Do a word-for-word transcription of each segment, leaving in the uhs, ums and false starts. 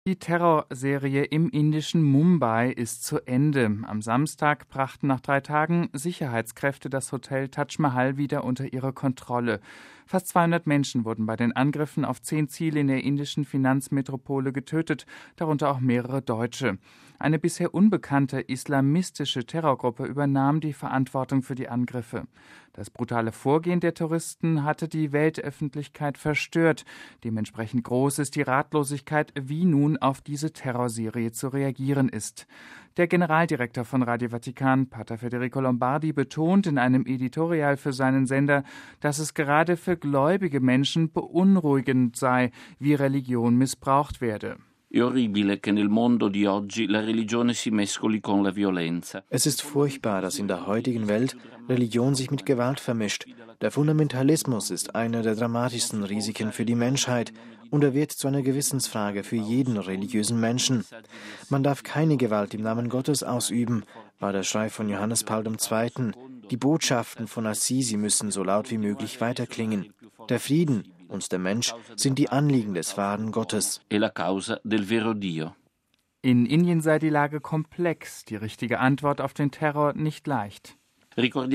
Die Terrorserie im indischen Mumbai ist zu Ende. Am Samstag brachten nach drei Tagen Sicherheitskräfte das Hotel Taj Mahal wieder unter ihre Kontrolle. Fast zweihundert Menschen wurden bei den Angriffen auf zehn Ziele in der indischen Finanzmetropole getötet, darunter auch mehrere Deutsche. Eine bisher unbekannte islamistische Terrorgruppe übernahm die Verantwortung für die Angriffe. Das brutale Vorgehen der Terroristen hatte die Weltöffentlichkeit verstört. Dementsprechend groß ist die Ratlosigkeit, wie nun auf diese Terrorserie zu reagieren ist. Der Generaldirektor von Radio Vatikan, Pater Federico Lombardi, betont in einem Editorial für seinen Sender, dass es gerade für gläubige Menschen beunruhigend sei, wie Religion missbraucht werde. Es ist furchtbar, dass in der heutigen Welt Religion sich mit Gewalt vermischt. Der Fundamentalismus ist einer der dramatischsten Risiken für die Menschheit und er wird zu einer Gewissensfrage für jeden religiösen Menschen. Man darf keine Gewalt im Namen Gottes ausüben, war der Schrei von Johannes Paul der Zweite. Die Botschaften von Assisi müssen so laut wie möglich weiterklingen. Der Frieden und der Mensch sind die Anliegen des wahren Gottes. In Indien sei die Lage komplex, die richtige Antwort auf den Terror nicht leicht. Denken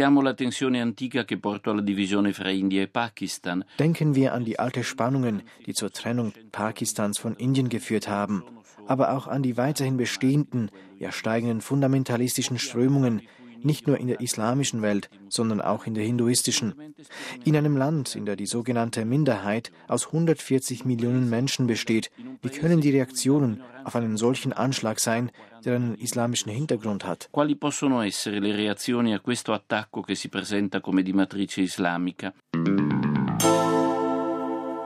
wir an die alten Spannungen, die zur Trennung Pakistans von Indien geführt haben, aber auch an die weiterhin bestehenden, ja steigenden fundamentalistischen Strömungen, nicht nur in der islamischen Welt, sondern auch in der hinduistischen. In einem Land, in dem die sogenannte Minderheit aus hundertvierzig Millionen Menschen besteht, wie können die Reaktionen auf einen solchen Anschlag sein, der einen islamischen Hintergrund hat? Quali possono essere le reazioni a questo attacco che si presenta come di matrice islamica?